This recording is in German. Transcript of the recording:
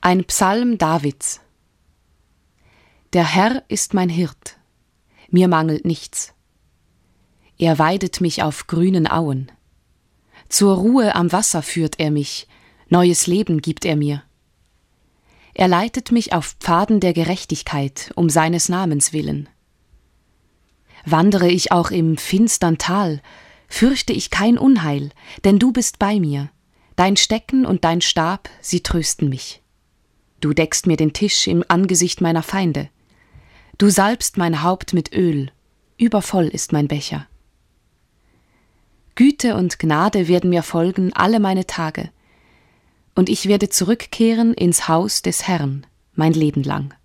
Ein Psalm Davids. Der Herr ist mein Hirt, mir mangelt nichts. Er weidet mich auf grünen Auen. Zur Ruhe am Wasser führt er mich, neues Leben gibt er mir. Er leitet mich auf Pfaden der Gerechtigkeit, um seines Namens willen. Wandere ich auch im finstern Tal, fürchte ich kein Unheil, denn du bist bei mir. Dein Stecken und dein Stab, sie trösten mich. Du deckst mir den Tisch im Angesicht meiner Feinde. Du salbst mein Haupt mit Öl, übervoll ist mein Becher. Güte und Gnade werden mir folgen alle meine Tage, und ich werde zurückkehren ins Haus des Herrn mein Leben lang.